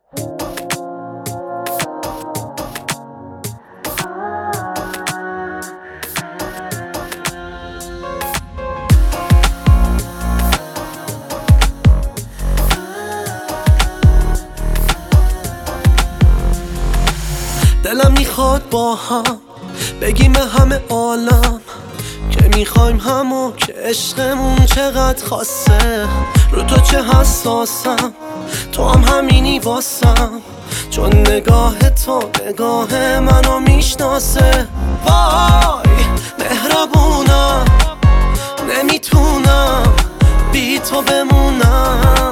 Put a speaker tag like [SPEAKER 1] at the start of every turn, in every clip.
[SPEAKER 1] دلم میخواد با هم بگیم به همه عالم که میخوایم همو، که عشقمون چقدر خاصه. رو تو چه حساسم، تو هم همینی واسم، چون نگاه تو نگاه منو میشناسه. وای مهربونم، نمیتونم بی تو بمونم.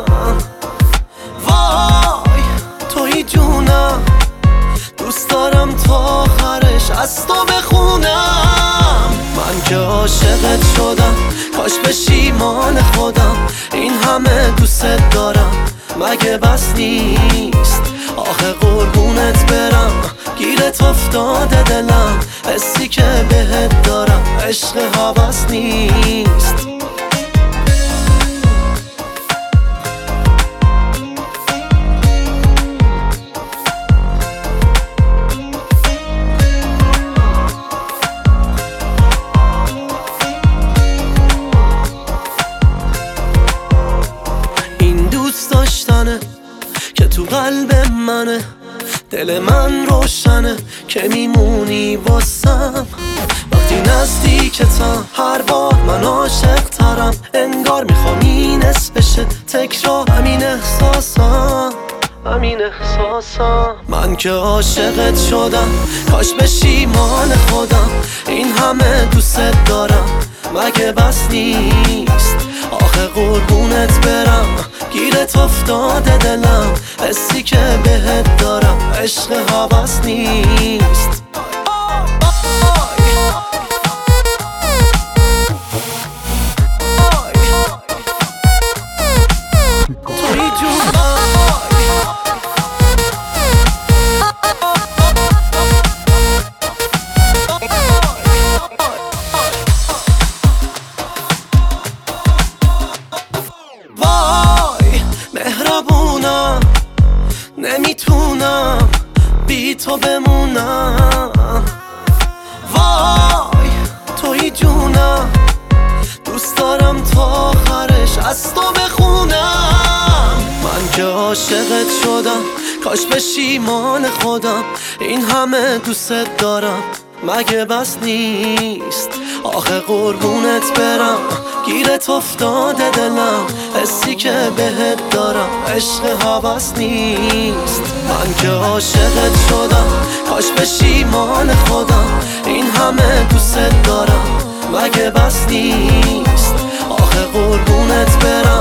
[SPEAKER 1] وای توی جونم، دوست دارم تا آخرش از تو بخونم. من که عاشقت شدم، کاش پشیمان خودم. این همه دوست دارم، مگه بس نیست؟ آخه قربونت برم، گیرت افتاده دلم. حسی که بهت دارم عشق هوس نیست. که تو قلب منه، دل من روشنه که میمونی واسم. وقتی نزدیکتم هر بار من عاشق ترم، انگار میخوام این اسم بشه تکرار. همین احساسم، همین احساسم. من که عاشقت شدم، کاش پشیمان خودم. این همه دوست دارم، مگه بس نیست؟ آخه قربونت برم، گیرت افتاده دلم. حسی که بهت دارم عشق هوس نیست. توی جونم مهربونم، نمیتونم بی تو بمونم. وای توی جونم، دوست دارم تا آخرش از تو بخونم. من که عاشقت شدم، کاش پشیمان خودم. این همه دوست دارم، مگه بس نیست؟ آخه قربونت برم، گیرت افتاده دلم. حسی که بهت دارم عشق هوس نیست. من که عاشقت شدم، کاش پشیمان خودم. این همه دوست دارم، مگه بس نیست؟ آخه قربونت برم،